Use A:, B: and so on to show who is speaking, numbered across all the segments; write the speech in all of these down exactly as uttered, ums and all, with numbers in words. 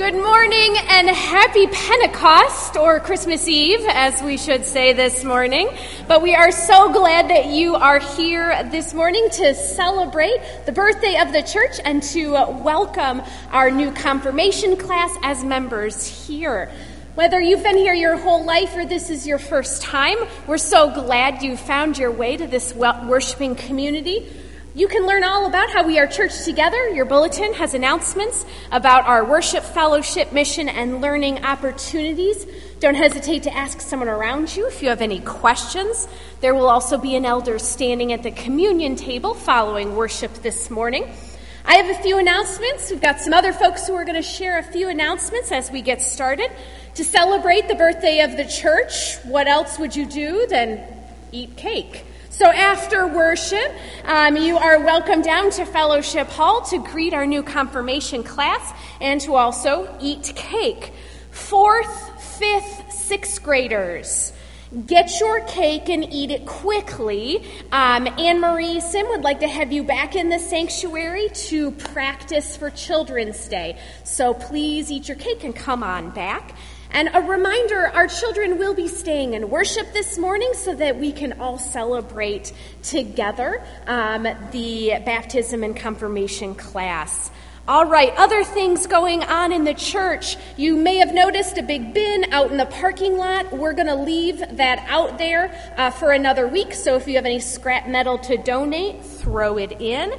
A: Good morning and happy Pentecost, or Christmas Eve, as we should say this morning. But we are so glad that you are here this morning to celebrate the birthday of the church and to welcome our new confirmation class as members here. Whether you've been here your whole life or this is your first time, we're so glad you found your way to this worshiping community. You can learn all about how we are church together. Your bulletin has announcements about our worship, fellowship, mission, and learning opportunities. Don't hesitate to ask someone around you if you have any questions. There will also be an elder standing at the communion table following worship this morning. I have a few announcements. We've got some other folks who are going to share a few announcements as we get started. To celebrate the birthday of the church, what else would you do than eat cake? So after worship, um, you are welcome down to Fellowship Hall to greet our new confirmation class and to also eat cake. Fourth, fifth, sixth graders, get your cake and eat it quickly. Um, Anne-Marie Sim would like to have you back in the sanctuary to practice for Children's Day. So please eat your cake and come on back. And a reminder, our children will be staying in worship this morning so that we can all celebrate together um, the baptism and confirmation class. All right, other things going on in the church. You may have noticed a big bin out in the parking lot. We're going to leave that out there uh, for another week, so if you have any scrap metal to donate, throw it in.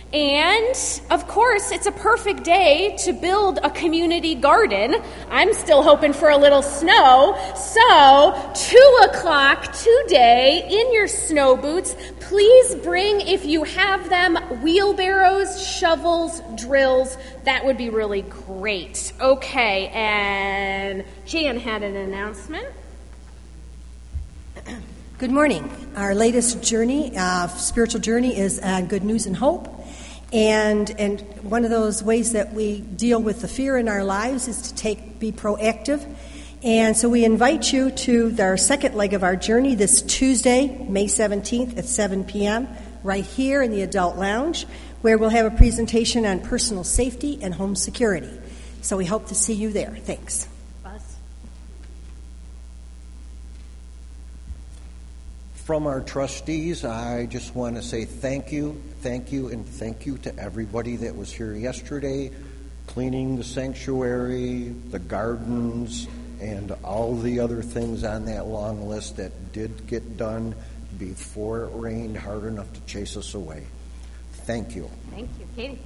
A: And, of course, it's a perfect day to build a community garden. I'm still hoping for a little snow. So, two o'clock today, in your snow boots, please bring, if you have them, wheelbarrows, shovels, drills. That would be really great. Okay, and Jan had an announcement.
B: Good morning. Our latest journey, uh, spiritual journey, is uh, Good News and Hope. And and one of those ways that we deal with the fear in our lives is to take be proactive. And so we invite you to our second leg of our journey this Tuesday, May seventeenth at seven p.m., right here in the Adult Lounge, where we'll have a presentation on personal safety and home security. So we hope to see you there. Thanks.
C: From our trustees, I just want to say thank you, thank you, and thank you to everybody that was here yesterday, cleaning the sanctuary, the gardens, and all the other things on that long list that did get done before it rained hard enough to chase us away. Thank you.
A: Thank you. Katie?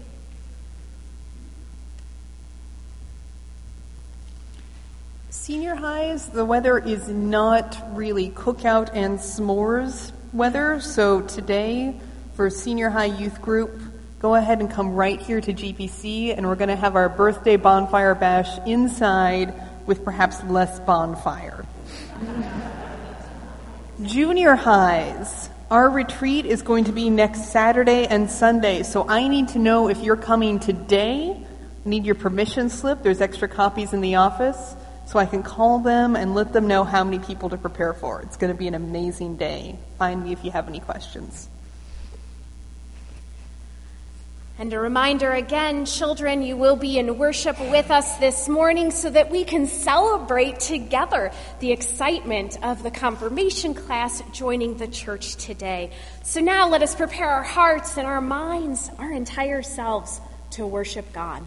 D: Senior highs, the weather is not really cookout and s'mores weather, so today for senior high youth group, go ahead and come right here to G P C, and we're going to have our birthday bonfire bash inside with perhaps less bonfire. Junior highs, our retreat is going to be next Saturday and Sunday, so I need to know if you're coming today. I need your permission slip. There's extra copies in the office, so I can call them and let them know how many people to prepare for. It's going to be an amazing day. Find me if you have any questions.
A: And a reminder again, children, you will be in worship with us this morning so that we can celebrate together the excitement of the confirmation class joining the church today. So now let us prepare our hearts and our minds, our entire selves, to worship God.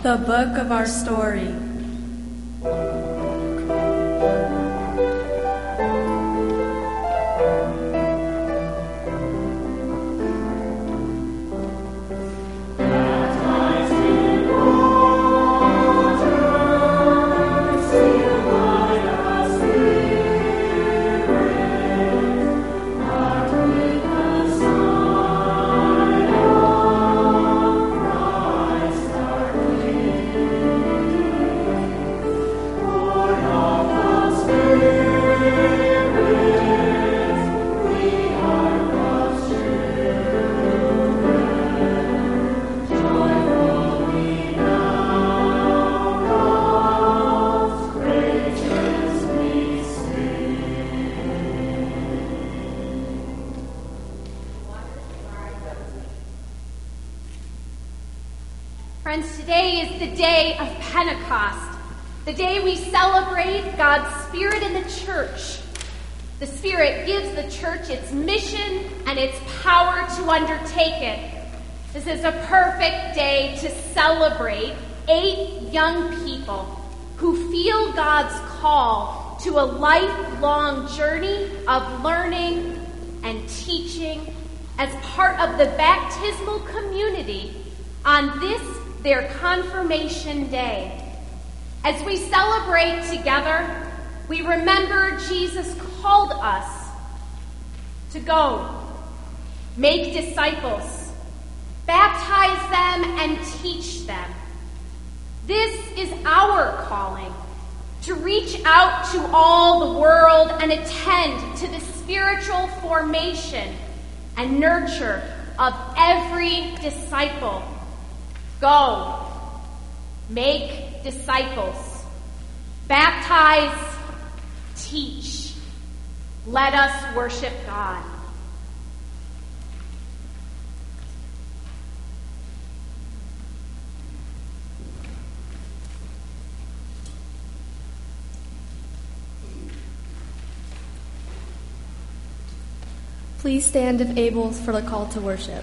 E: The book of our story.
A: Friends, today is the day of Pentecost, the day we celebrate God's Spirit in the church. The Spirit gives the church its mission and its power to undertake it. This is a perfect day to celebrate eight young people who feel God's call to a lifelong journey of learning and teaching as part of the baptismal community on this, their confirmation day. As we celebrate together, we remember Jesus called us to go, make disciples, baptize them, and teach them. This is our calling, to reach out to all the world and attend to the spiritual formation and nurture of every disciple. Go, make disciples, baptize, teach. Let us worship God.
E: Please stand if able for the call to worship.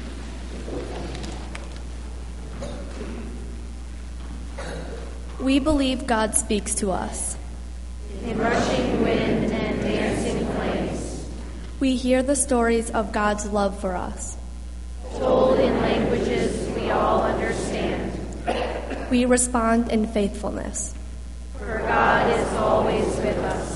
E: We believe God speaks to us.
F: In rushing wind and dancing flames.
E: We hear the stories of God's love for us.
F: Told in languages we all understand.
E: We respond in faithfulness.
F: For God is always with us.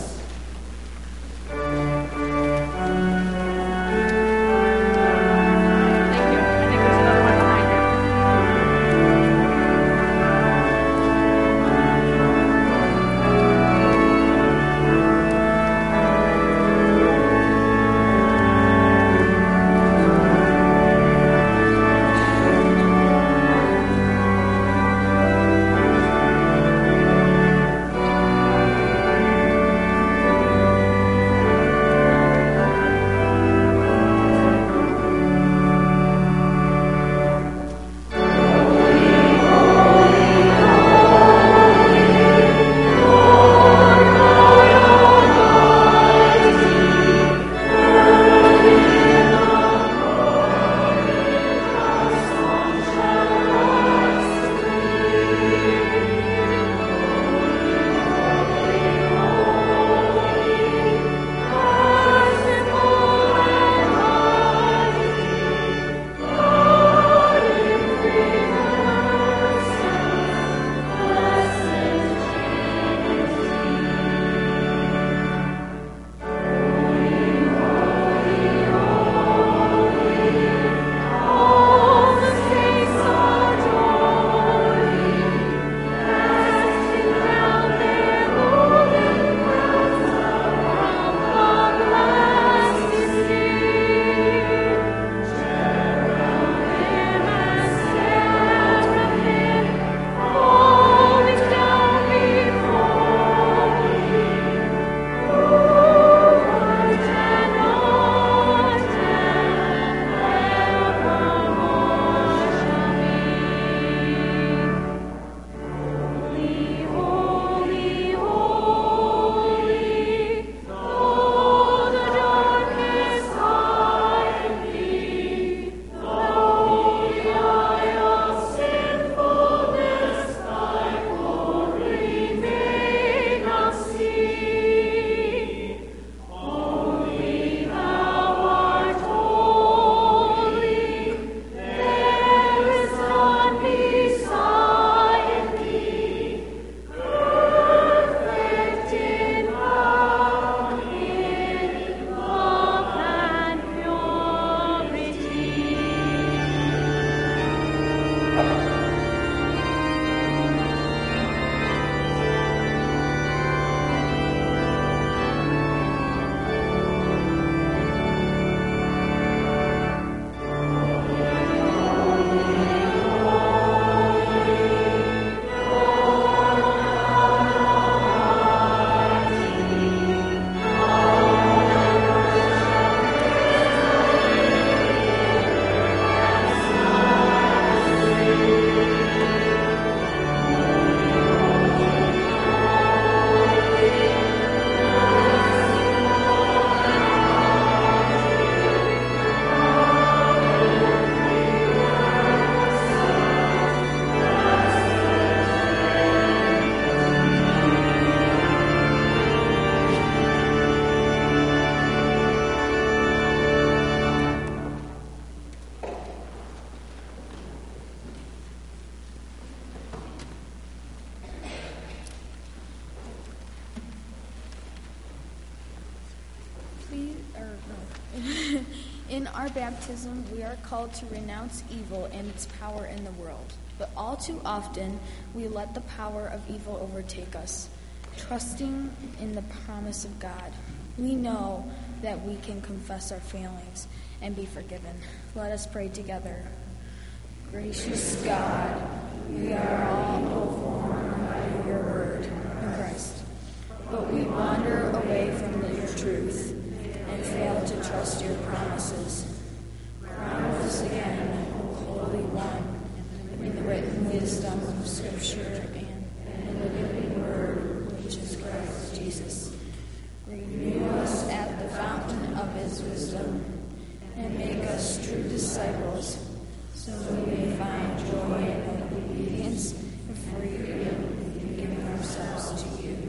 G: or no. In our baptism, we are called to renounce evil and its power in the world. But all too often, we let the power of evil overtake us. Trusting in the promise of God, we know that we can confess our failings and be forgiven. Let us pray together. Gracious God, we are all overwhelmed by your word in Christ, but we wander away from your truth and fail to trust your promises. Crown us again, O Holy One, in the written wisdom of Scripture and in the living Word, which is Christ Jesus. Renew us at the fountain of his wisdom and make us true disciples, so we may find joy in obedience and freedom in giving ourselves to you.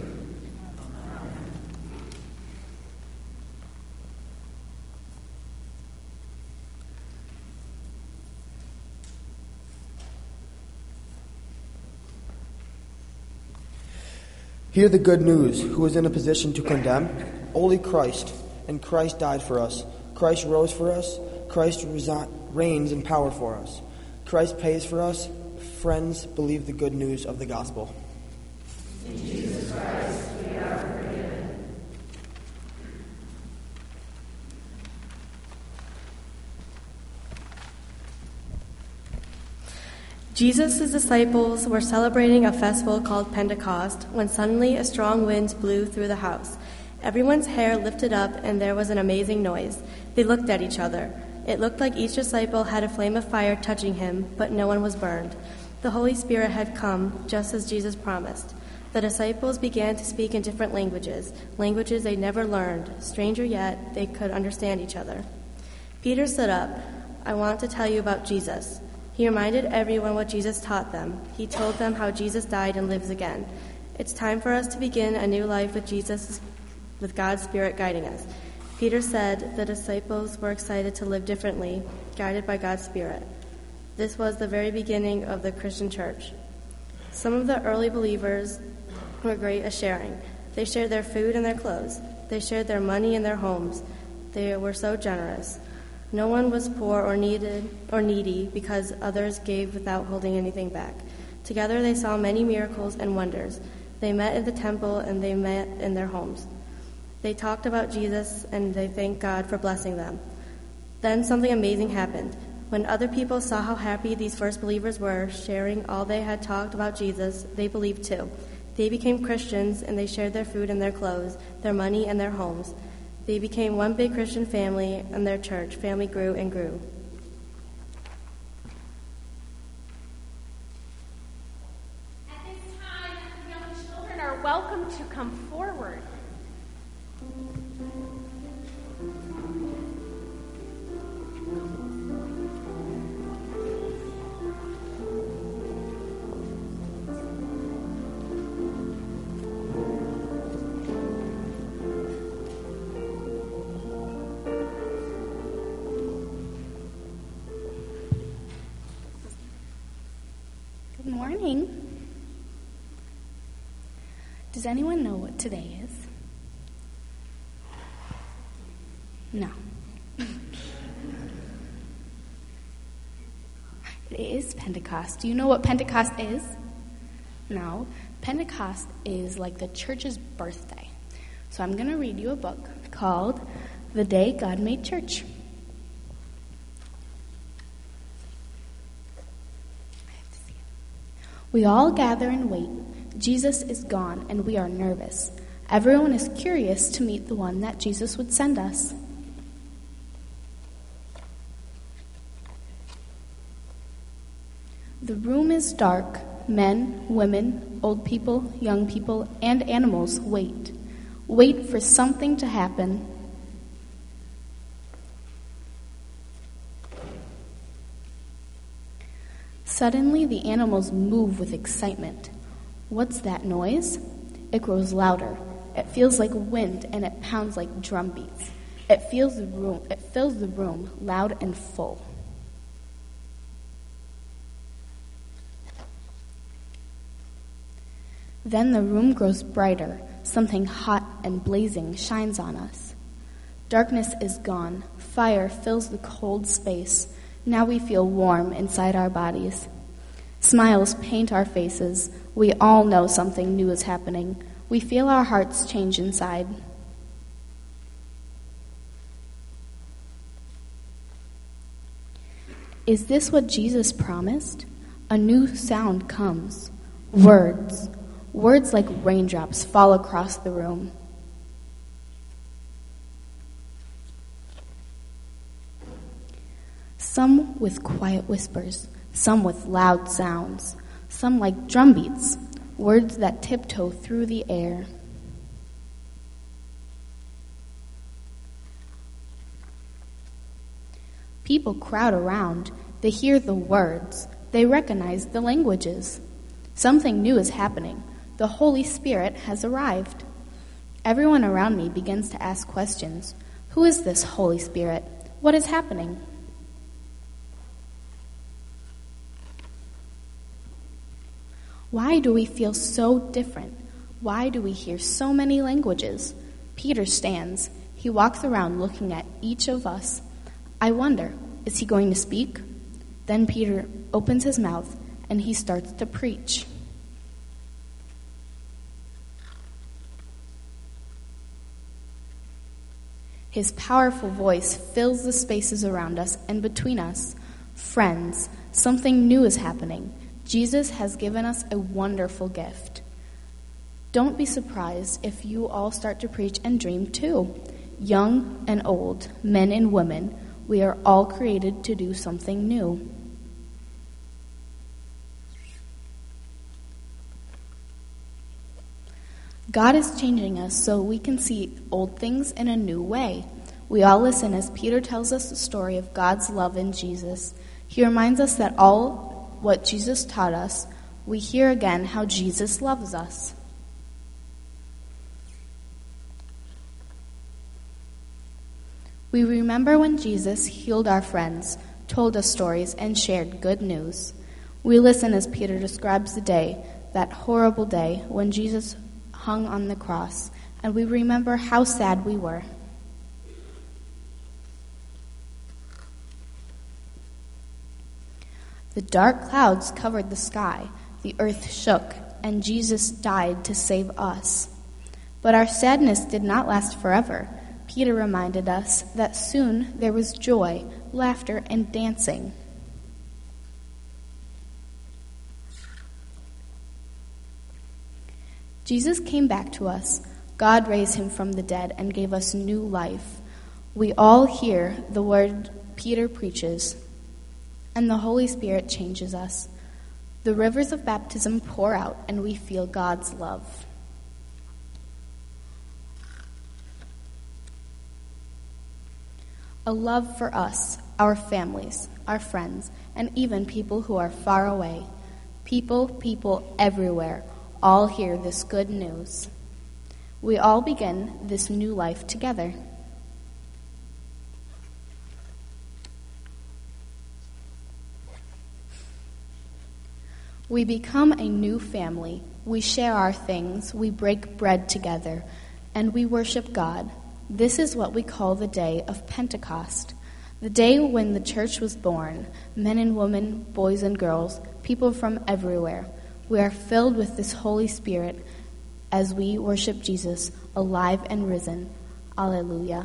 H: Hear the good news. Who is in a position to condemn? Only Christ, and Christ died for us. Christ rose for us. Christ resi- reigns in power for us. Christ pays for us. Friends, believe the good news of the gospel.
F: In Jesus Christ, we are forgiven.
E: Jesus' disciples were celebrating a festival called Pentecost when suddenly a strong wind blew through the house. Everyone's hair lifted up and there was an amazing noise. They looked at each other. It looked like each disciple had a flame of fire touching him, but no one was burned. The Holy Spirit had come, just as Jesus promised. The disciples began to speak in different languages, languages they never learned. Stranger yet, they could understand each other. Peter stood up. I want to tell you about Jesus. He reminded everyone what Jesus taught them. He told them how Jesus died and lives again. It's time for us to begin a new life with Jesus, with God's Spirit guiding us. Peter said the disciples were excited to live differently, guided by God's Spirit. This was the very beginning of the Christian church. Some of the early believers were great at sharing. They shared their food and their clothes. They shared their money and their homes. They were so generous. No one was poor or needed or needy because others gave without holding anything back. Together they saw many miracles and wonders. They met in the temple and they met in their homes. They talked about Jesus and they thanked God for blessing them. Then something amazing happened. When other people saw how happy these first believers were, sharing all they had talked about Jesus, they believed too. They became Christians and they shared their food and their clothes, their money and their homes. They became one big Christian family, and their church family grew and grew.
A: At this time, young children are welcome to come forward.
G: Good morning. Does anyone know what today is? No. It is Pentecost. Do you know what Pentecost is? No. Pentecost is like the church's birthday. So I'm going to read you a book called The Day God Made Church. We all gather and wait. Jesus is gone, and we are nervous. Everyone is curious to meet the one that Jesus would send us. The room is dark. Men, women, old people, young people, and animals wait. Wait for something to happen. Suddenly, the animals move with excitement. What's that noise? It grows louder. It feels like wind, and it pounds like drum beats. It fills the room, it fills the room loud and full. Then the room grows brighter. Something hot and blazing shines on us.
I: Darkness is gone. Fire fills the cold space. Now we feel warm inside our bodies. Smiles paint our faces. We all know something new is happening. We feel our hearts change inside. Is this what Jesus promised? A new sound comes. Words. Words like raindrops fall across the room. Some with quiet whispers, some with loud sounds, some like drum beats, words that tiptoe through the air. People crowd around. They hear the words. They recognize the languages. Something new is happening. The Holy Spirit has arrived. Everyone around me begins to ask questions. Who is this Holy Spirit? What is happening? Why do we feel so different? Why do we hear so many languages? Peter stands. He walks around looking at each of us. I wonder, is he going to speak? Then Peter opens his mouth and he starts to preach. His powerful voice fills the spaces around us and between us. Friends, something new is happening. Jesus has given us a wonderful gift. Don't be surprised if you all start to preach and dream too. Young and old, men and women, we are all created to do something new. God is changing us so we can see old things in a new way. We all listen as Peter tells us the story of God's love in Jesus. He reminds us that all what Jesus taught us, we hear again how Jesus loves us. We remember when Jesus healed our friends, told us stories, and shared good news. We listen as Peter describes the day, that horrible day when Jesus hung on the cross, and we remember how sad we were. The dark clouds covered the sky, the earth shook, and Jesus died to save us. But our sadness did not last forever. Peter reminded us that soon there was joy, laughter, and dancing. Jesus came back to us. God raised him from the dead and gave us new life. We all hear the word Peter preaches, and the Holy Spirit changes us. The rivers of baptism pour out, and we feel God's love. A love for us, our families, our friends, and even people who are far away. People, people everywhere, all hear this good news. We all begin this new life together. We become a new family. We share our things, we break bread together, and we worship God. This is what we call the day of Pentecost, the day when the church was born. Men and women, boys and girls, people from everywhere. We are filled with this Holy Spirit as we worship Jesus, alive and risen. Alleluia.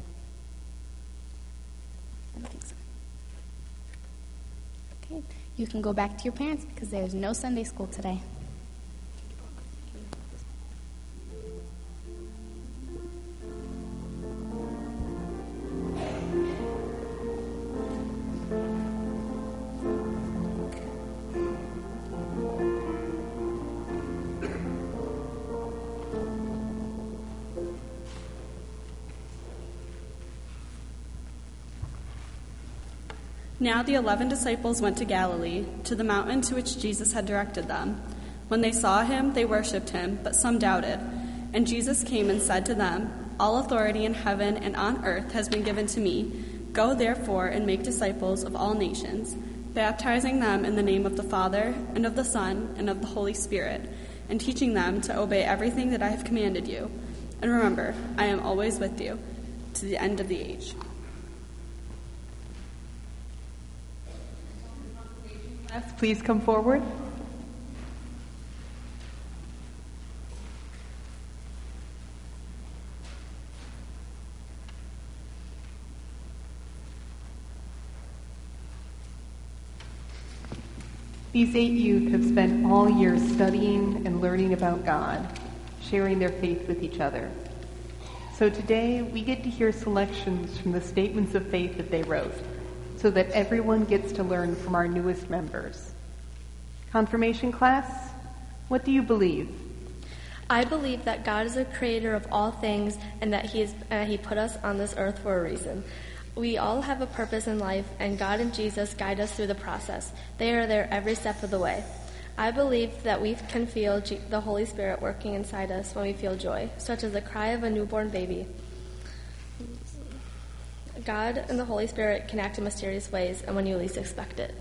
I: Okay, you can go back to your parents because there's no Sunday school today.
J: Now the eleven disciples went to Galilee, to the mountain to which Jesus had directed them. When they saw him, they worshipped him, but some doubted. And Jesus came and said to them, "All authority in heaven and on earth has been given to me. Go therefore and make disciples of all nations, baptizing them in the name of the Father, and of the Son, and of the Holy Spirit, and teaching them to obey everything that I have commanded you. And remember, I am always with you, to the end of the age.
D: Please come forward. These eight youth have spent all year studying and learning about God, sharing their faith with each other. So today we get to hear selections from the statements of faith that they wrote, so that everyone gets to learn from our newest members. Confirmation class, what do you believe?
E: I believe that God is the creator of all things and that he, is, uh, he put us on this earth for a reason. We all have a purpose in life, and God and Jesus guide us through the process. They are there every step of the way. I believe that we can feel G- the Holy Spirit working inside us when we feel joy, such as the cry of a newborn baby. God and the Holy Spirit can act in mysterious ways and when you least expect it.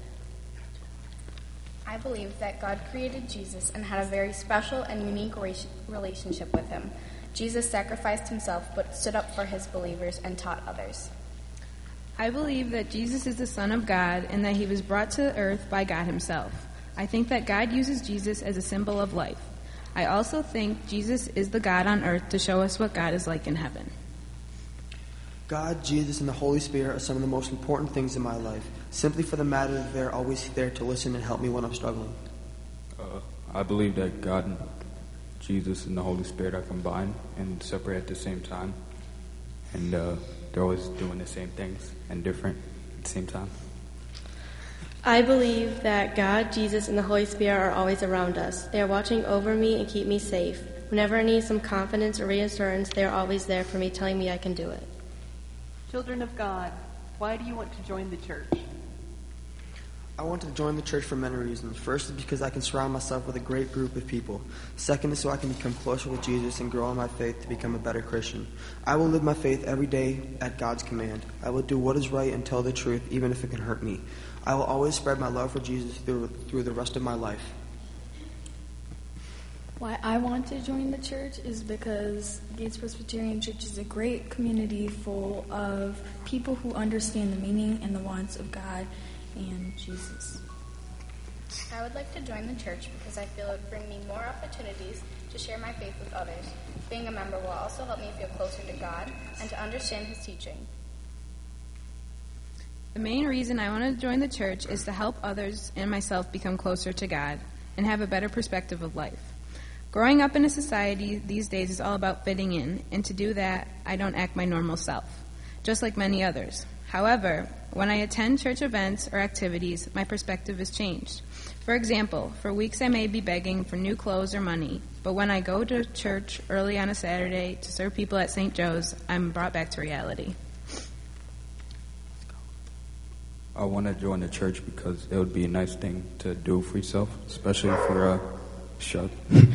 K: I believe that God created Jesus and had a very special and unique relationship with him. Jesus sacrificed himself but stood up for his believers and taught others.
L: I believe that Jesus is the Son of God and that he was brought to earth by God himself. I think that God uses Jesus as a symbol of life. I also think Jesus is the God on earth to show us what God is like in heaven.
H: God, Jesus, and the Holy Spirit are some of the most important things in my life, simply for the matter that they're always there to listen and help me when I'm struggling.
M: Uh, I believe that God, Jesus, and the Holy Spirit are combined and separate at the same time. And uh, they're always doing the same things and different at the same time.
E: I believe that God, Jesus, and the Holy Spirit are always around us. They are watching over me and keep me safe. Whenever I need some confidence or reassurance, they are always there for me, telling me I can do it.
D: Children of God, why do you want to join the church?
H: I wanted to join the church for many reasons. First is because I can surround myself with a great group of people. Second is so I can become closer with Jesus and grow in my faith to become a better Christian. I will live my faith every day at God's command. I will do what is right and tell the truth, even if it can hurt me. I will always spread my love for Jesus through, through the rest of my life.
G: Why I want to join the church is because Gates Presbyterian Church is a great community full of people who understand the meaning and the wants of God and Jesus.
K: I would like to join the church because I feel it would bring me more opportunities to share my faith with others. Being a member will also help me feel closer to God and to understand his teaching.
L: The main reason I want to join the church is to help others and myself become closer to God and have a better perspective of life. Growing up in a society these days is all about fitting in, and to do that, I don't act my normal self, just like many others. However, when I attend church events or activities, my perspective is changed. For example, for weeks I may be begging for new clothes or money, but when I go to church early on a Saturday to serve people at Saint Joe's, I'm brought back to reality.
M: I want to join the church because it would be a nice thing to do for yourself, especially if you're uh, shut.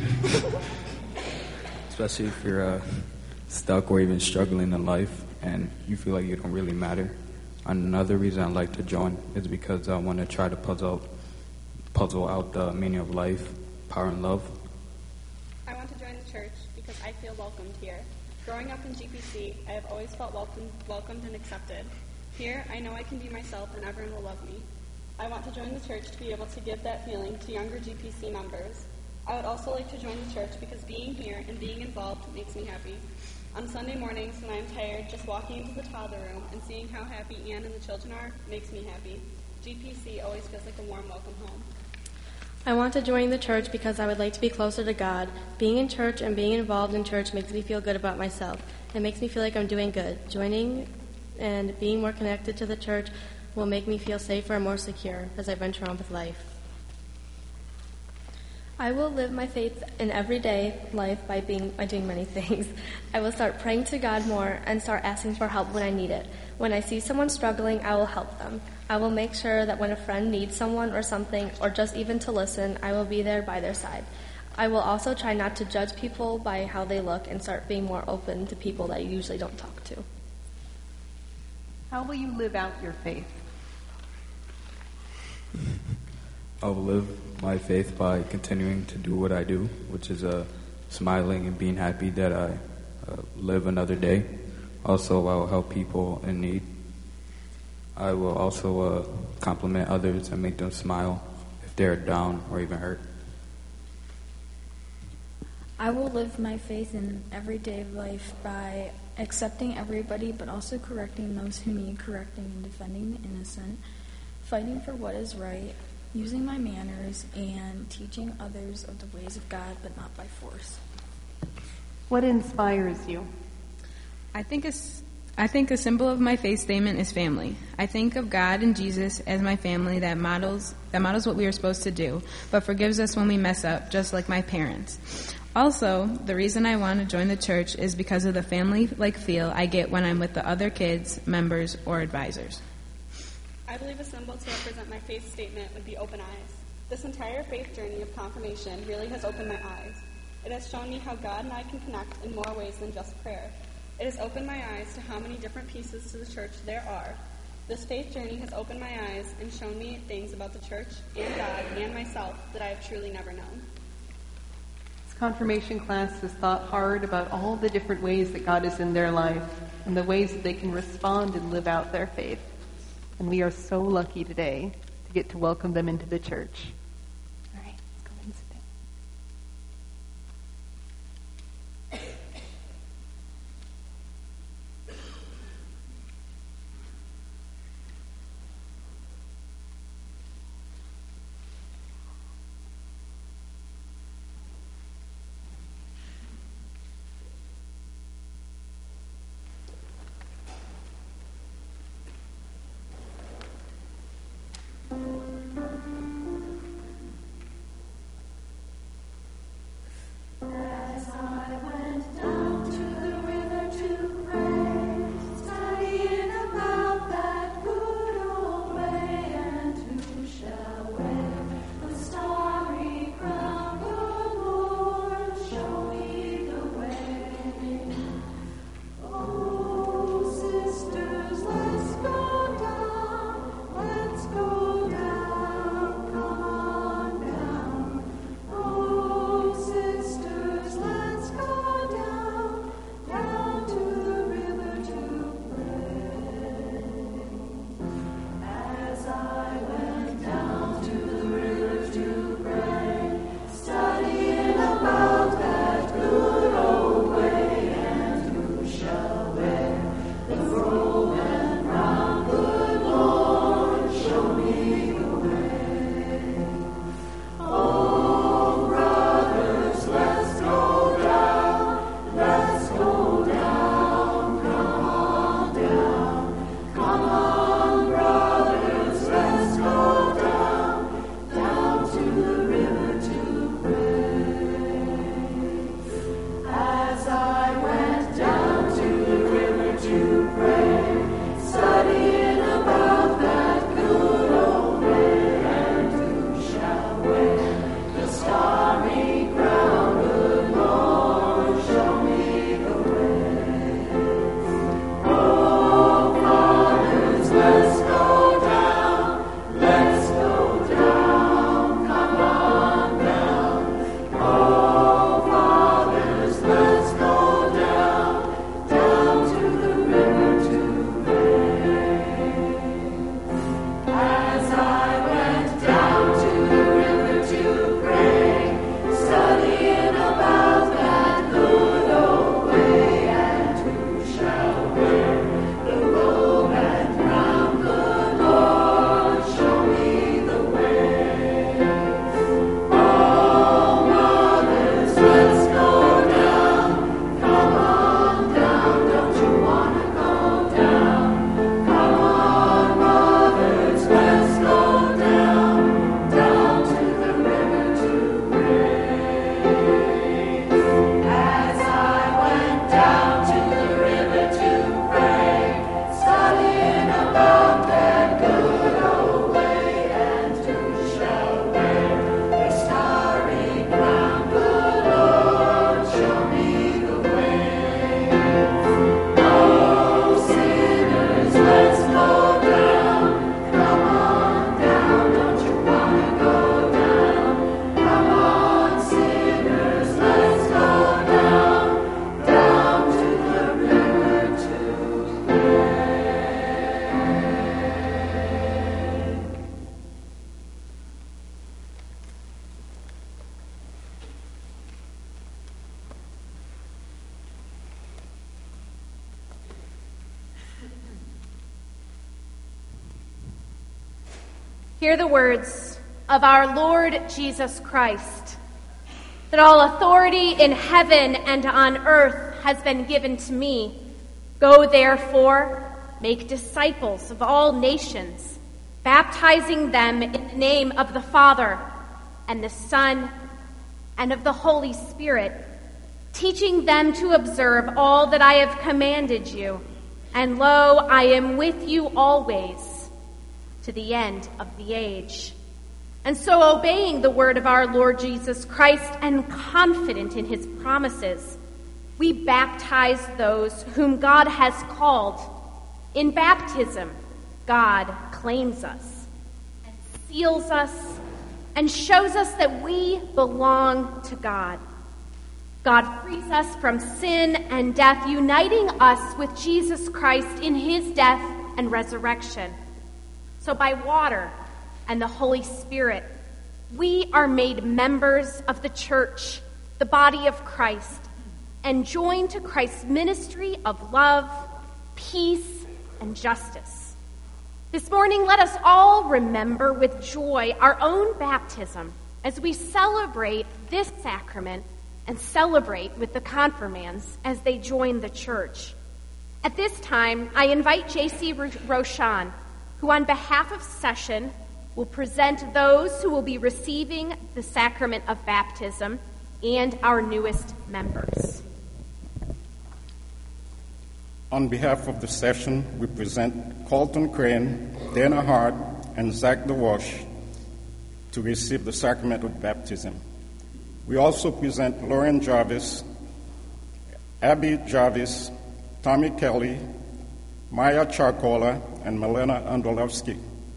M: especially if you're uh, stuck or even struggling in life and you feel like you don't really matter. Another reason I like to join is because I want to try to puzzle puzzle out the meaning of life, power, and love.
J: I want to join the church because I feel welcomed here. Growing up in G P C, I have always felt welcomed, welcomed and accepted. Here, I know I can be myself and everyone will love me. I want to join the church to be able to give that feeling to younger G P C members. I would also like to join the church because being here and being involved makes me happy. On Sunday mornings when I'm tired, just walking into the toddler room and seeing how happy Anne and the children are makes me happy. G P C always feels like a warm welcome home.
E: I want to join the church because I would like to be closer to God. Being in church and being involved in church makes me feel good about myself. It makes me feel like I'm doing good. Joining and being more connected to the church will make me feel safer and more secure as I venture on with life. I will live my faith in everyday life by being by doing many things. I will start praying to God more and start asking for help when I need it. When I see someone struggling, I will help them. I will make sure that when a friend needs someone or something, or just even to listen, I will be there by their side. I will also try not to judge people by how they look and start being more open to people that I usually don't talk to.
D: How will you live out your faith?
M: I will live my faith by continuing to do what I do, which is uh, smiling and being happy that I uh, live another day. Also, I will help people in need. I will also uh, compliment others and make them smile if they're down or even hurt.
G: I will live my faith in everyday life by accepting everybody, but also correcting those who need correcting and defending the innocent, fighting for what is right, using my manners, and teaching others of the ways of God, but not by force.
D: What inspires you?
L: I think a, I think a symbol of my faith statement is family. I think of God and Jesus as my family that models that models what we are supposed to do, but forgives us when we mess up, just like my parents. Also, the reason I want to join the church is because of the family-like feel I get when I'm with the other kids, members, or advisors.
J: I believe a symbol to represent my faith statement would be open eyes. This entire faith journey of confirmation really has opened my eyes. It has shown me how God and I can connect in more ways than just prayer. It has opened my eyes to how many different pieces to the church there are. This faith journey has opened my eyes and shown me things about the church and God and myself that I have truly never known.
D: This confirmation class has thought hard about all the different ways that God is in their life and the ways that they can respond and live out their faith. And we are so lucky today to get to welcome them into the church. All right, let's go ahead and sit down.
A: Hear the words of our Lord Jesus Christ, that all authority in heaven and on earth has been given to me. Go therefore, make disciples of all nations, baptizing them in the name of the Father and the Son and of the Holy Spirit, teaching them to observe all that I have commanded you. And lo, I am with you always, to the end of the age. And so, obeying the word of our Lord Jesus Christ and confident in his promises, we baptize those whom God has called. In baptism, God claims us and seals us and shows us that we belong to God. God frees us from sin and death, uniting us with Jesus Christ in his death and resurrection. So by water and the Holy Spirit, we are made members of the church, the body of Christ, and joined to Christ's ministry of love, peace, and justice. This morning, let us all remember with joy our own baptism as we celebrate this sacrament and celebrate with the confirmands as they join the church. At this time, I invite J C Roshan, who on behalf of Session will present those who will be receiving the sacrament of baptism and our newest members.
N: On behalf of the Session, we present Colton Crane, Dana Hart, and Zach DeWash to receive the sacrament of baptism. We also present Lauren Jarvis, Abby Jarvis, Tommy Kelly, Maya Charcola, and Milena Andolowski,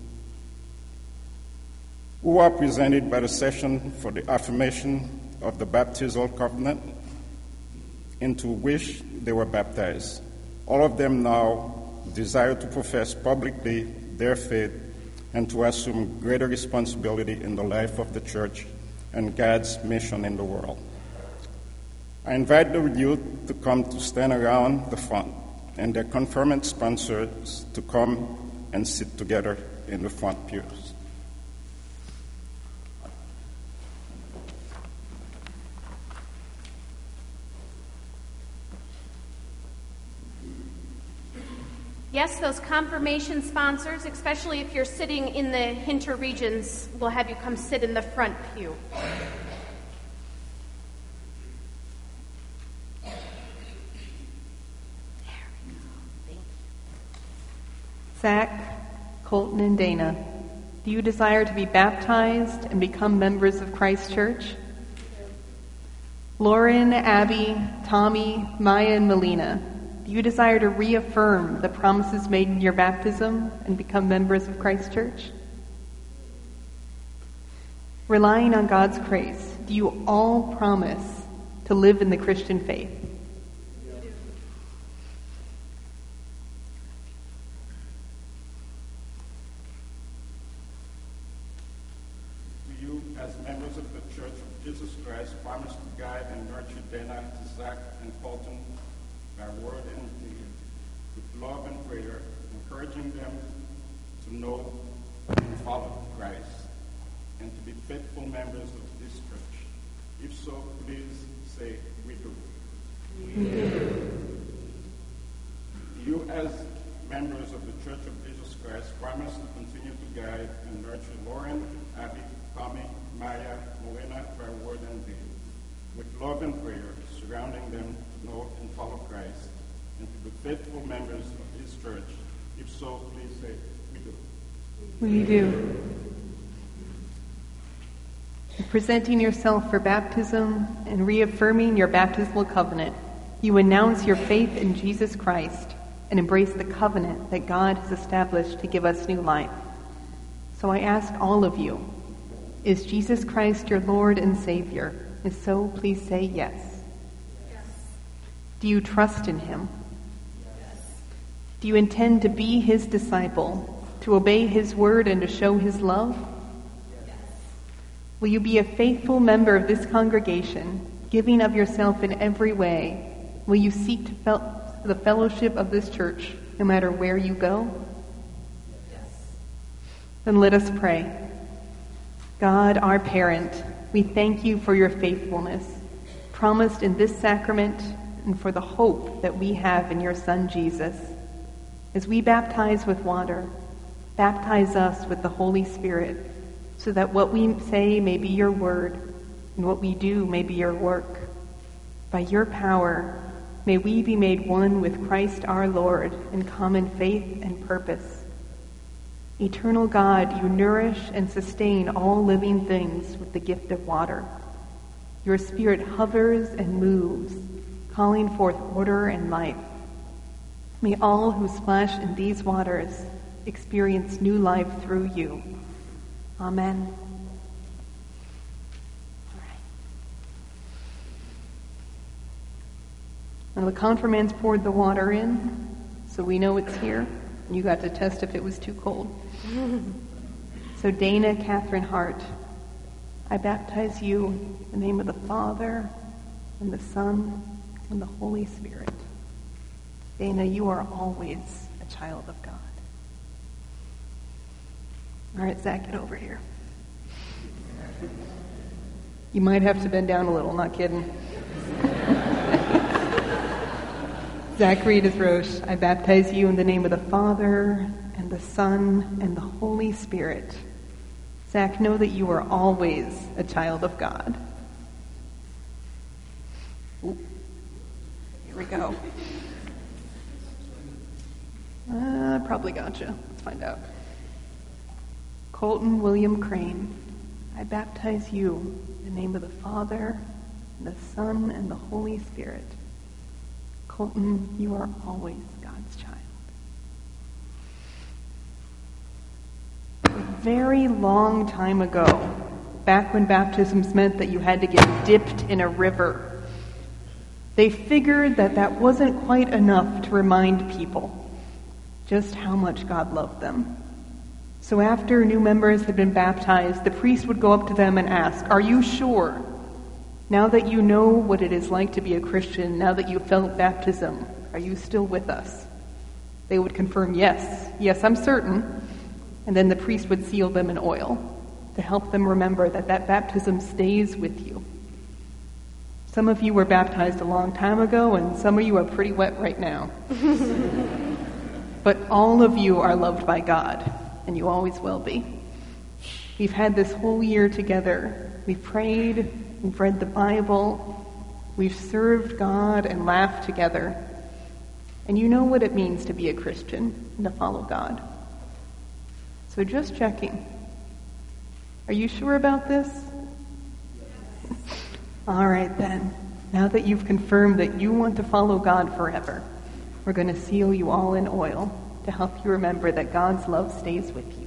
N: who are presented by the Session for the affirmation of the baptismal covenant into which they were baptized. All of them now desire to profess publicly their faith and to assume greater responsibility in the life of the church and God's mission in the world. I invite the youth to come to stand around the front and their confirmant sponsors to come and sit together in the front pews.
A: Yes, those confirmation sponsors, especially if you're sitting in the hinter regions, will have you come sit in the front pew.
D: Zach, Colton, and Dana, do you desire to be baptized and become members of Christ Church? Lauren, Abby, Tommy, Maya, and Melina, do you desire to reaffirm the promises made in your baptism and become members of Christ Church? Relying on God's grace, do you all promise to live in the Christian faith?
N: Do you, as members of the Church of Jesus Christ, promise to guide and nurture Dana, Zach, and Colton by word and deed, with love and prayer, encouraging them to know and follow Christ, and to be faithful members of this church? If so, please say, we do. We do. You, as members of the Church of Jesus Christ, promise to continue to guide and nurture Lauren, Abby, Tommy, Maya, Molina by word and deed, with love and prayer, surrounding them to know and follow Christ, and to be faithful members of his church. If so, please say, we do.
D: We do. Presenting yourself for baptism and reaffirming your baptismal covenant, you announce your faith in Jesus Christ and embrace the covenant that God has established to give us new life. So I ask all of you, is Jesus Christ your Lord and Savior? If so, please say yes. Yes. Do you trust in him? Yes. Do you intend to be his disciple, to obey his word and to show his love? Yes. Will you be a faithful member of this congregation, giving of yourself in every way? Will you seek to fel- the fellowship of this church, no matter where you go? Yes. Then let us pray. God, our parent, we thank you for your faithfulness, promised in this sacrament, and for the hope that we have in your Son, Jesus. As we baptize with water, baptize us with the Holy Spirit, so that what we say may be your word, and what we do may be your work. By your power, may we be made one with Christ our Lord in common faith and purpose. Eternal God, you nourish and sustain all living things with the gift of water. Your Spirit hovers and moves, calling forth order and life. May all who splash in these waters experience new life through you. Amen. Now the confirmands poured the water in, so we know it's here. You got to test if it was too cold. So Dana Catherine Hart, I baptize you in the name of the Father, and the Son, and the Holy Spirit. Dana, you are always a child of God. All right, Zach, get over here. You might have to bend down a little, not kidding. Zachary Desroche, I baptize you in the name of the Father, and the Son, and the Holy Spirit. Zach, know that you are always a child of God. Ooh. Here we go. Uh, probably gotcha. Let's find out. Colton William Crane, I baptize you in the name of the Father, and the Son, and the Holy Spirit. Colton, you are always God's child. A very long time ago, back when baptisms meant that you had to get dipped in a river, they figured that that wasn't quite enough to remind people just how much God loved them. So after new members had been baptized, the priest would go up to them and ask, "Are you sure? Now that you know what it is like to be a Christian, now that you felt baptism, are you still with us?" They would confirm, "Yes, yes, I'm certain." And then the priest would seal them in oil to help them remember that that baptism stays with you. Some of you were baptized a long time ago, and some of you are pretty wet right now. But all of you are loved by God, and you always will be. We've had this whole year together. We've prayed, we've read the Bible, we've served God and laughed together. And you know what it means to be a Christian and to follow God. So just checking. Are you sure about this? All right then. Now that you've confirmed that you want to follow God forever, we're going to seal you all in oil to help you remember that God's love stays with you.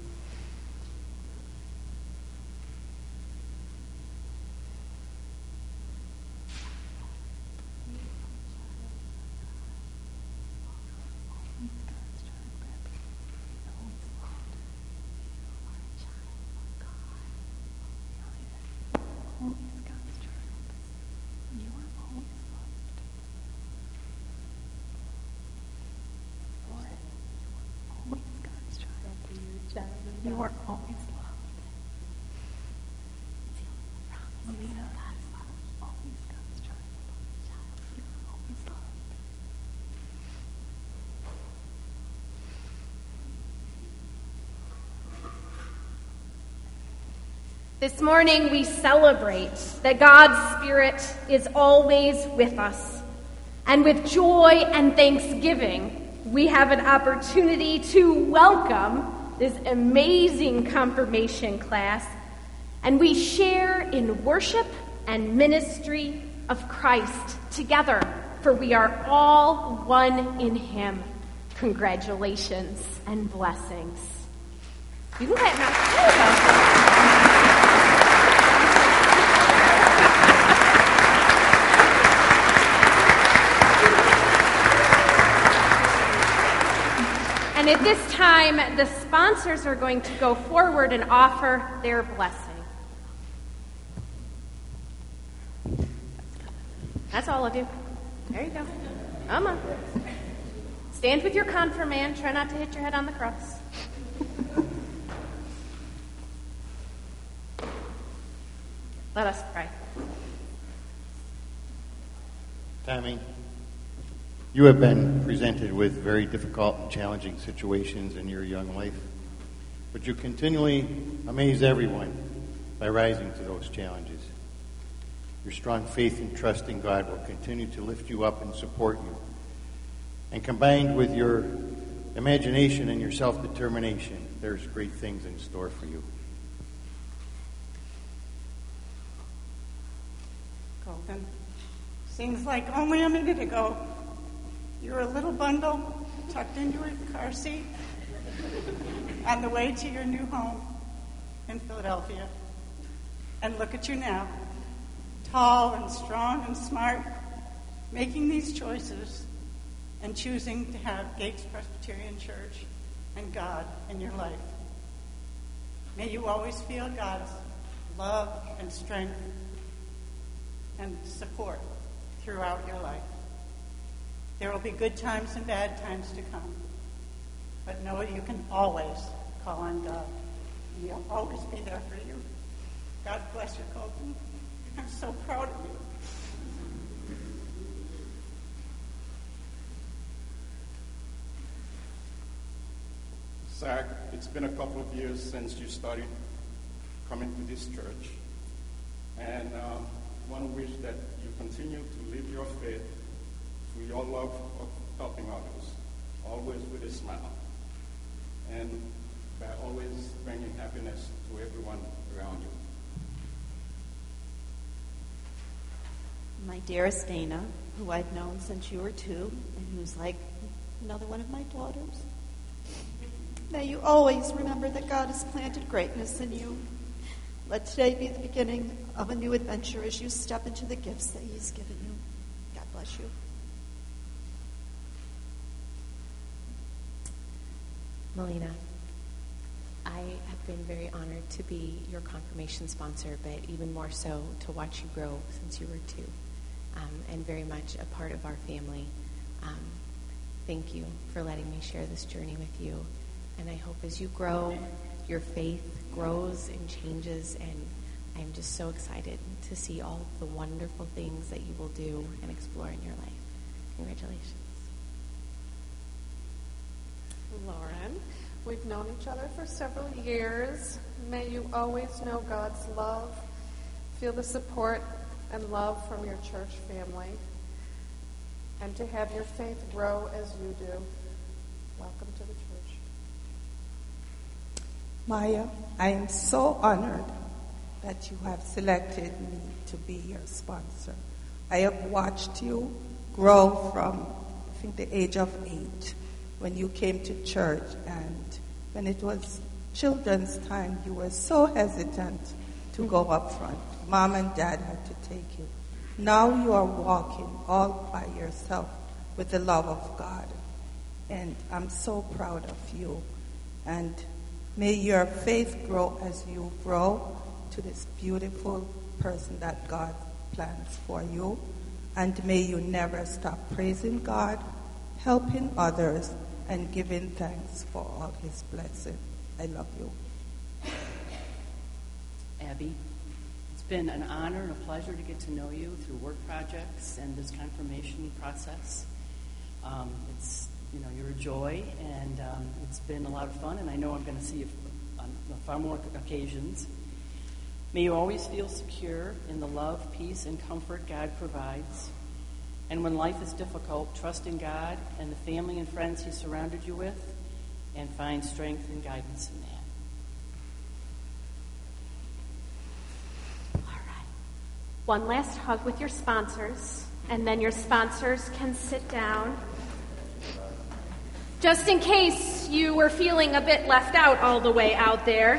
D: You are always loved. Alina, always God's child. You are always loved.
A: This morning we celebrate that God's Spirit is always with us. And with joy and thanksgiving, we have an opportunity to welcome this amazing confirmation class, and we share in worship and ministry of Christ together, for we are all one in Him. Congratulations and blessings. You can clap now. There we go. And at this time, the sponsors are going to go forward and offer their blessing. That's all of you. There you go. Come on. Stand with your confirmand. Try not to hit your head on the cross. Let us pray.
O: Tammy, you have been presented with very difficult and challenging situations in your young life, but you continually amaze everyone by rising to those challenges. Your strong faith and trust in God will continue to lift you up and support you. And combined with your imagination and your self-determination, there's great things in store for you.
P: Colton, seems like only a minute ago you were a little bundle tucked into your car seat on the way to your new home in Philadelphia. And look at you now, tall and strong and smart, making these choices and choosing to have Gates Presbyterian Church and God in your life. May you always feel God's love and strength and support throughout your life. There will be good times and bad times to come, but know you can always call on God. He'll always be there for you. God bless you, Colton. I'm so proud of you.
N: Zach, it's been a couple of years since you started coming to this church, and um, one wish that you continue to live your faith through your love of helping others, always with a smile, and by always bringing happiness to everyone around you.
Q: My dearest Dana, who I've known since you were two, and who's like another one of my daughters, may you always remember that God has planted greatness in you. Let today be the beginning of a new adventure as you step into the gifts that He's given you. God bless you.
R: Melina, I have been very honored to be your confirmation sponsor, but even more so to watch you grow since you were two, um, and very much a part of our family. Um, thank you for letting me share this journey with you. And I hope as you grow, your faith grows and changes, and I'm just so excited to see all the wonderful things that you will do and explore in your life. Congratulations.
S: Lauren, we've known each other for several years. May you always know God's love, feel the support and love from your church family, and to have your faith grow as you do. Welcome to the church.
T: Maya, I am so honored that you have selected me to be your sponsor. I have watched you grow from, I think, the age of eight when you came to church, and when it was children's time, you were so hesitant to go up front. Mom and Dad had to take you. Now you are walking all by yourself with the love of God, and I'm so proud of you. And may your faith grow as you grow to this beautiful person that God plans for you. And may you never stop praising God, helping others, and giving thanks for all His blessings. I love you.
U: Abby, it's been an honor and a pleasure to get to know you through work projects and this confirmation process. Um, it's You know, you're a joy, and um, it's been a lot of fun, and I know I'm going to see you on far more occasions. May you always feel secure in the love, peace, and comfort God provides. And when life is difficult, trust in God and the family and friends He surrounded you with, and find strength and guidance in that.
A: All right. One last hug with your sponsors, and then your sponsors can sit down. Just in case you were feeling a bit left out all the way out there.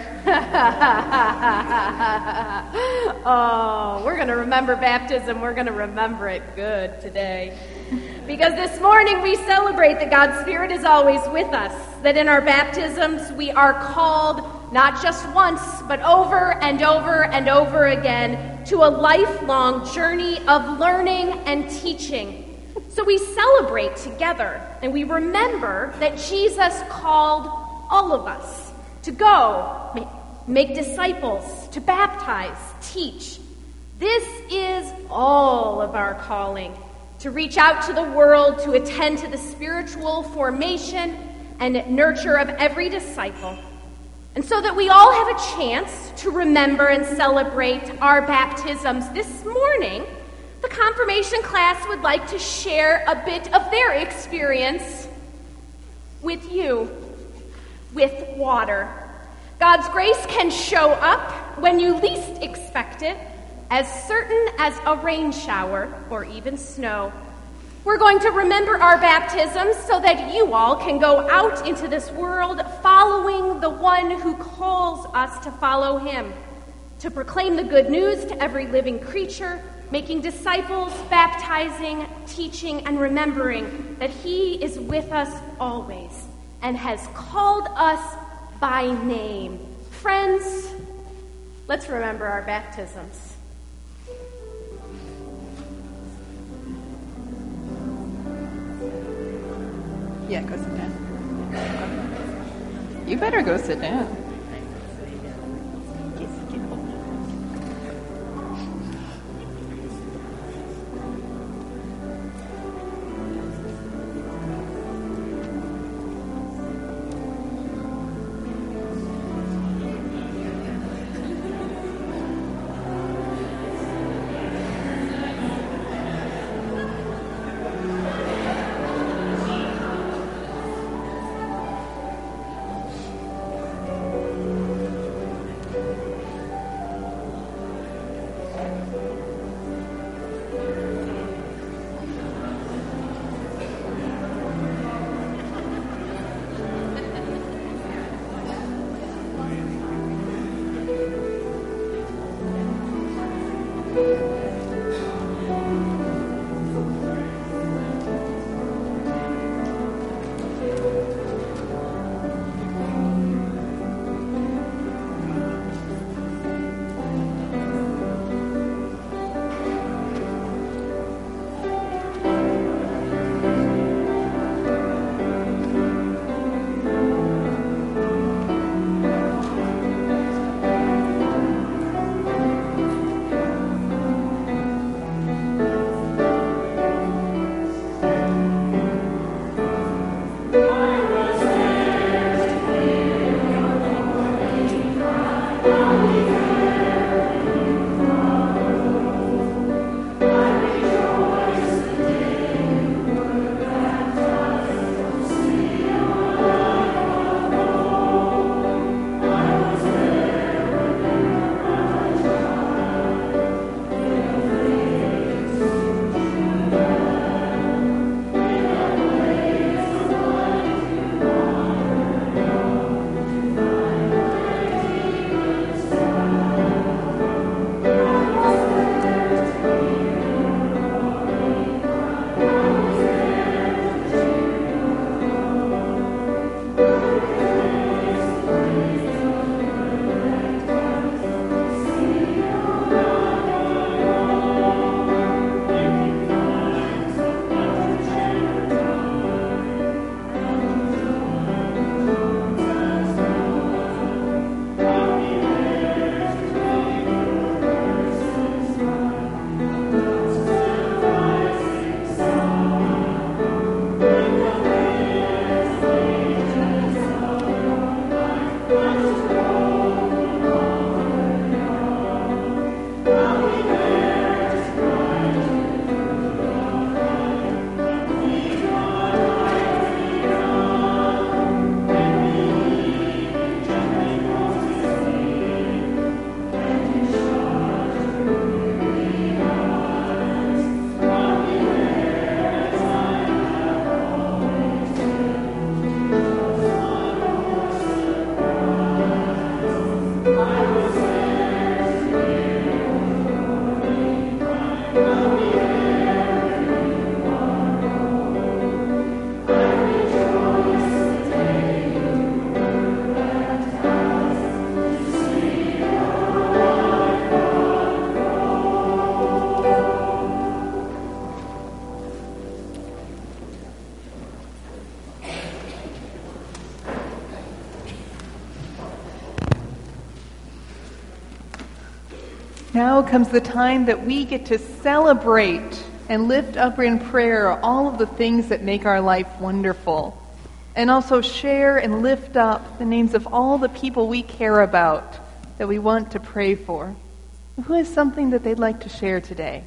A: Oh, we're going to remember baptism. We're going to remember it good today. Because this morning we celebrate that God's Spirit is always with us. That in our baptisms we are called not just once, but over and over and over again to a lifelong journey of learning and teaching. So we celebrate together, and we remember that Jesus called all of us to go, make, make disciples, to baptize, teach, This is all of our calling, to reach out to the world, to attend to the spiritual formation and nurture of every disciple. And so that we all have a chance to remember and celebrate our baptisms this morning, the confirmation class would like to share a bit of their experience with you, with water. God's grace can show up when you least expect it, as certain as a rain shower or even snow. We're going to remember our baptisms so that you all can go out into this world following the one who calls us to follow him, to proclaim the good news to every living creature, making disciples, baptizing, teaching, and remembering that he is with us always and has called us by name. Friends, let's remember our baptisms.
D: Yeah, go sit down. You better go sit down. Now comes the time that we get to celebrate and lift up in prayer all of the things that make our life wonderful, and also share and lift up the names of all the people we care about that we want to pray for. Who has something that they'd like to share today?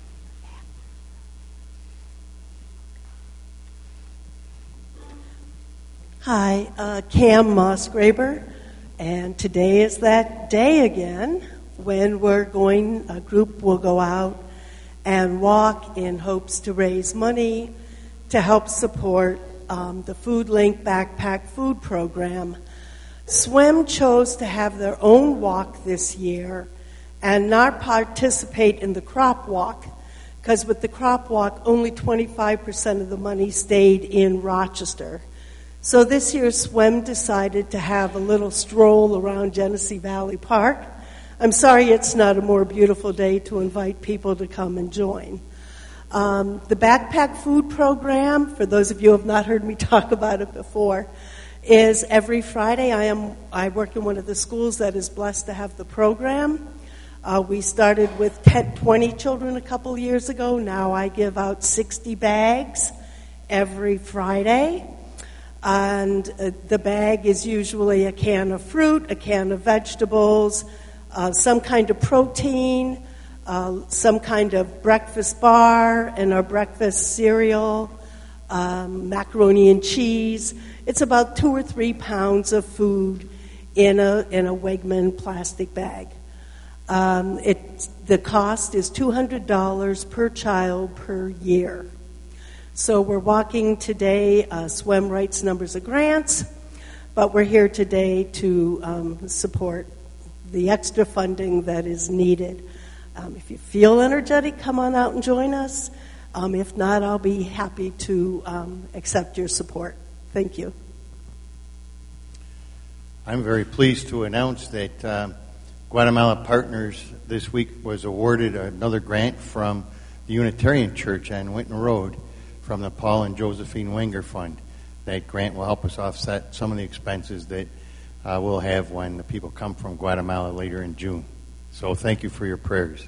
B: Hi, uh, Cam Mossgraber, and today is that day again when we're going, a group will go out and walk in hopes to raise money to help support um, the Food Link Backpack Food Program. S W E M chose to have their own walk this year and not participate in the crop walk, because with the crop walk, only twenty-five percent of the money stayed in Rochester. So this year, S W E M decided to have a little stroll around Genesee Valley Park. I'm sorry it's not a more beautiful day to invite people to come and join. Um, the Backpack Food Program, for those of you who have not heard me talk about it before, is every Friday. I am I work in one of the schools that is blessed to have the program. Uh, we started with ten, twenty children a couple years ago. Now I give out sixty bags every Friday. And uh, the bag is usually a can of fruit, a can of vegetables, uh, some kind of protein, uh, some kind of breakfast bar, and our breakfast cereal, um, macaroni and cheese. It's about two or three pounds of food in a in a Wegman plastic bag. Um, it the cost is two hundred dollars per child per year. So we're walking today. Uh, S W E M writes numbers of grants, but we're here today to um, support the extra funding that is needed. Um, if you feel energetic, come on out and join us. Um, if not, I'll be happy to um, accept your support. Thank you.
O: I'm very pleased to announce that um, Guatemala Partners this week was awarded another grant from the Unitarian Church on Winton Road, from the Paul and Josephine Wenger Fund. That grant will help us offset some of the expenses that uh, we'll have when the people come from Guatemala later in June. So thank you for your prayers.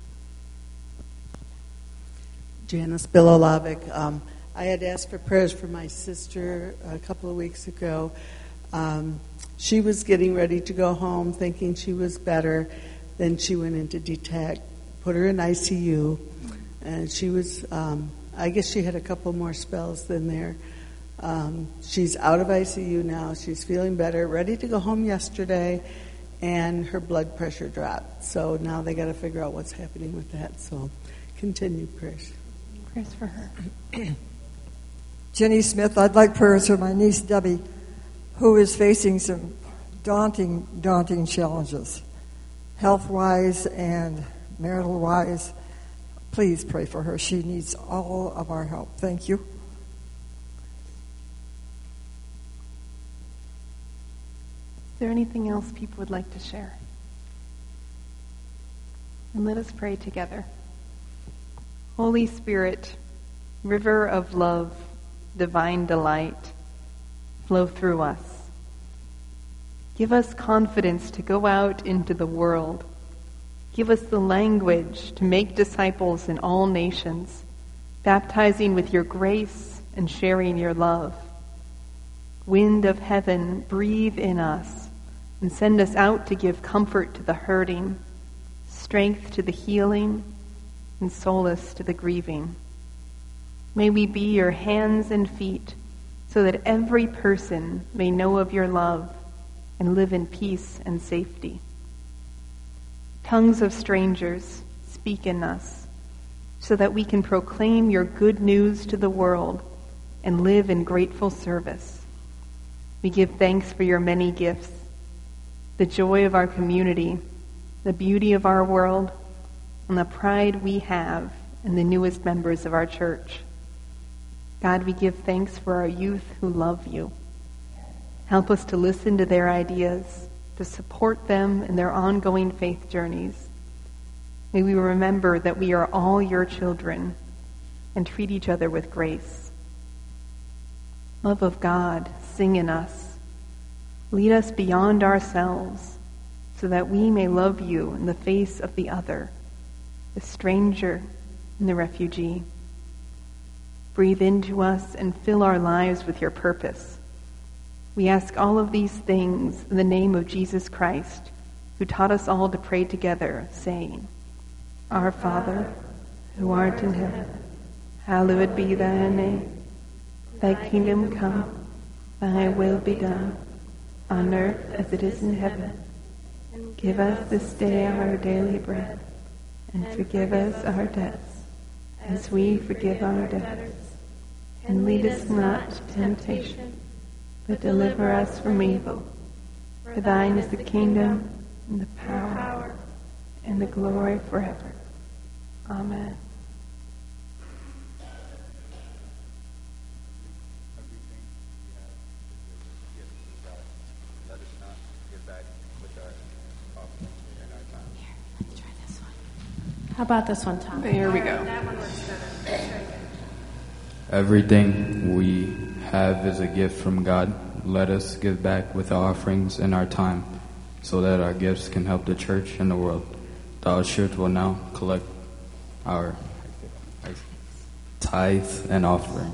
V: Janice Bilolovic. Um, I had asked for prayers for my sister a couple of weeks ago. Um, she was getting ready to go home thinking she was better. Then she went into D T A C, put her in I C U, and she was... Um, I guess she had a couple more spells than there. Um, she's out of I C U now. She's feeling better, ready to go home yesterday, and her blood pressure dropped. So now they got to figure out what's happening with that. So continue prayers.
D: Prayers for her.
W: Jenny Smith, I'd like prayers for my niece Debbie, who is facing some daunting, daunting challenges, health-wise and marital-wise. Please pray for her. She needs all of our help. Thank you.
D: Is there anything else people would like to share? And let us pray together. Holy Spirit, river of love, divine delight, flow through us. Give us confidence to go out into the world. Give us the language to make disciples in all nations, baptizing with your grace and sharing your love. Wind of heaven, breathe in us and send us out to give comfort to the hurting, strength to the healing, and solace to the grieving. May we be your hands and feet so that every person may know of your love and live in peace and safety. Tongues of strangers, speak in us, so that we can proclaim your good news to the world and live in grateful service. We give thanks for your many gifts, the joy of our community, the beauty of our world, and the pride we have in the newest members of our church. God, we give thanks for our youth who love you. Help us to listen to their ideas, to support them in their ongoing faith journeys. May we remember that we are all your children and treat each other with grace. Love of God, sing in us. Lead us beyond ourselves so that we may love you in the face of the other, the stranger and the refugee. Breathe into us and fill our lives with your purpose. We ask all of these things in the name of Jesus Christ, who taught us all to pray together, saying, Our Father, who art in heaven, hallowed be thy name. Thy kingdom come, thy will be done, on earth as it is in heaven. Give us this day our daily bread, and forgive us our debts, as we forgive our debtors. And lead us not to temptation, but deliver us from evil. For thine is the kingdom, and the power, and the glory forever. Amen.
A: How about this one, Tom?
D: There we go.
M: Everything we have is a gift from God. Let us give back with our offerings and our time, so that our gifts can help the church and the world. The ushers will now collect our tithe and offering.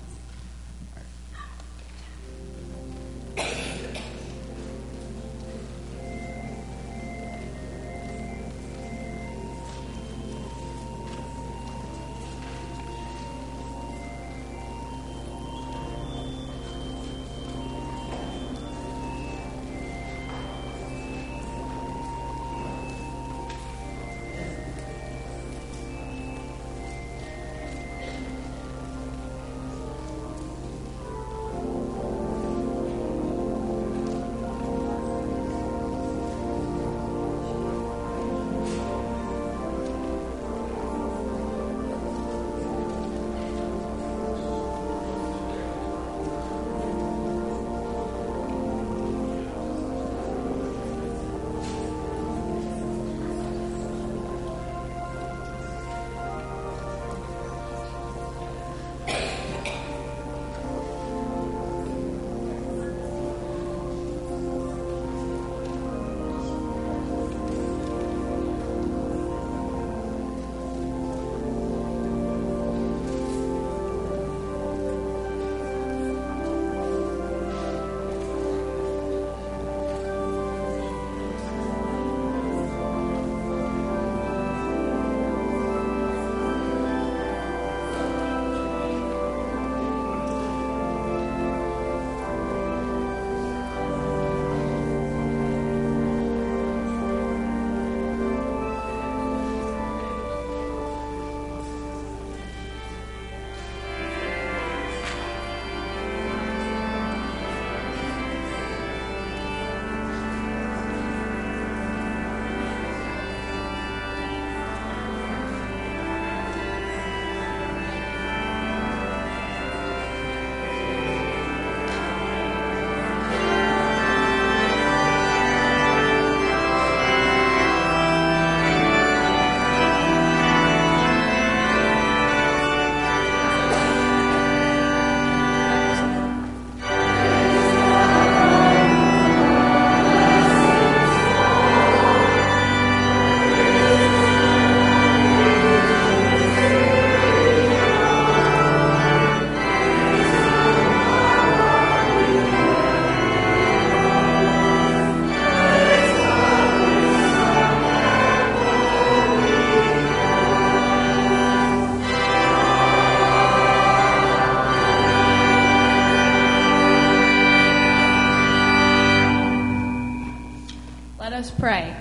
L: Pray.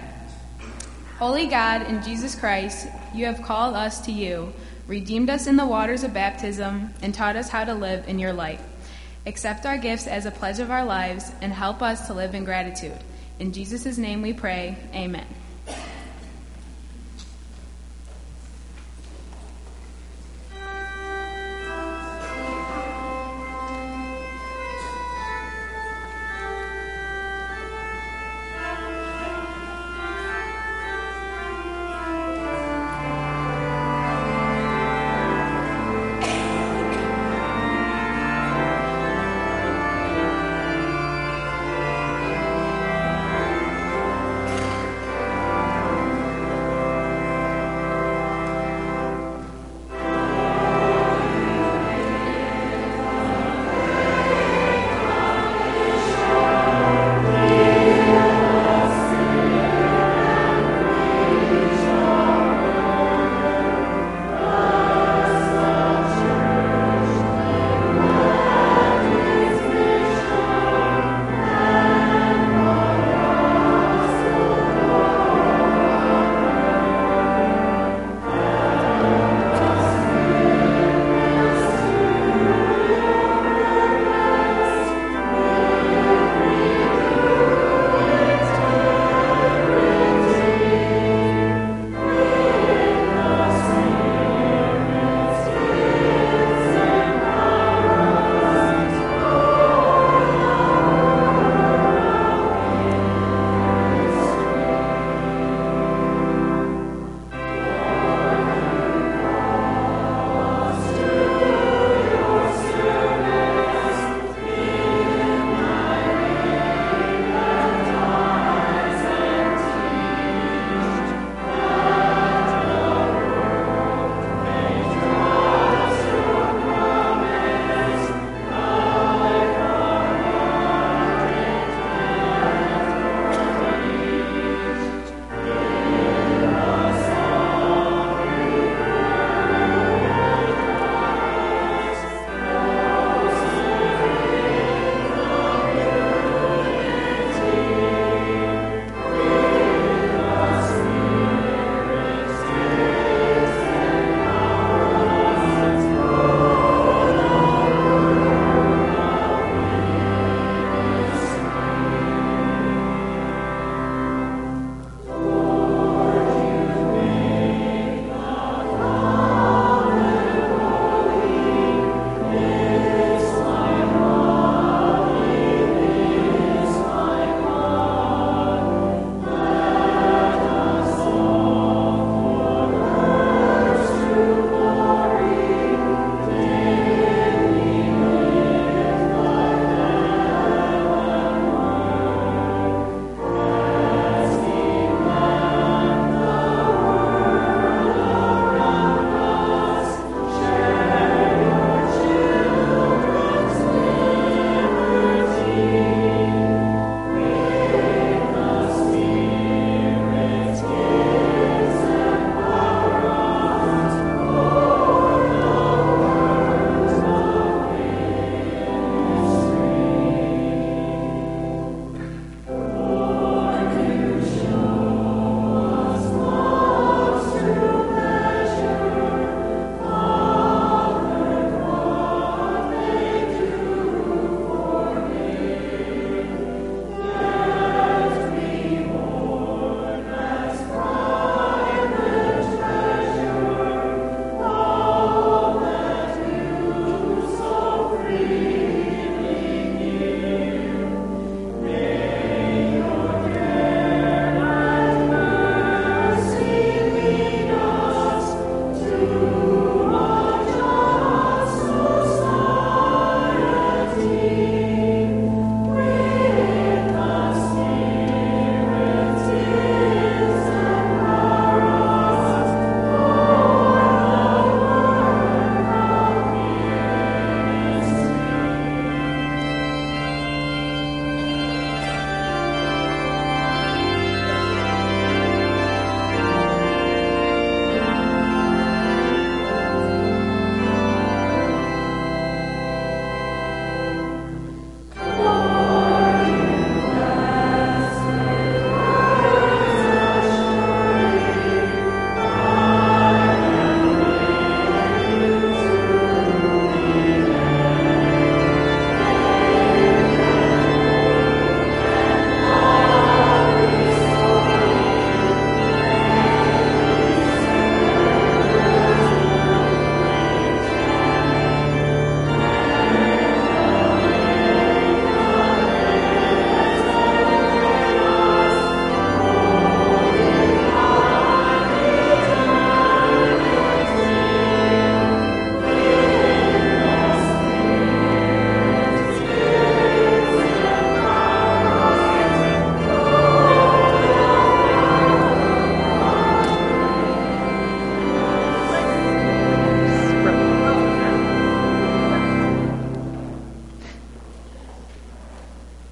L: Holy God, in Jesus Christ, you have called us to you, redeemed us in the waters of baptism, and taught us how to live in your light. Accept our gifts as a pledge of our lives and help us to live in gratitude. In Jesus' name we pray, amen.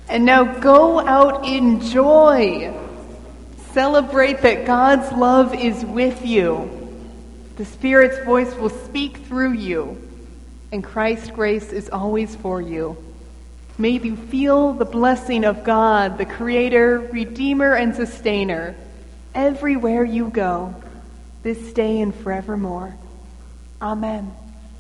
D: And now go out in joy. Celebrate that God's love is with you. The Spirit's voice will speak through you, and Christ's grace is always for you. May you feel the blessing of God, the Creator, Redeemer, and Sustainer, everywhere you go, this day and forevermore. Amen.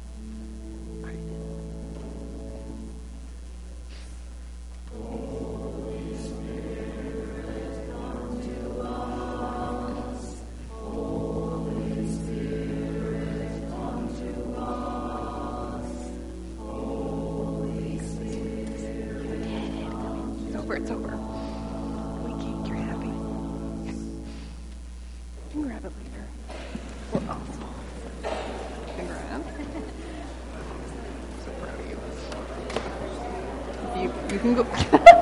D: It's over. We can't get happy. You can grab it later. We're awesome. You can grab. So proud of you. You, you can go.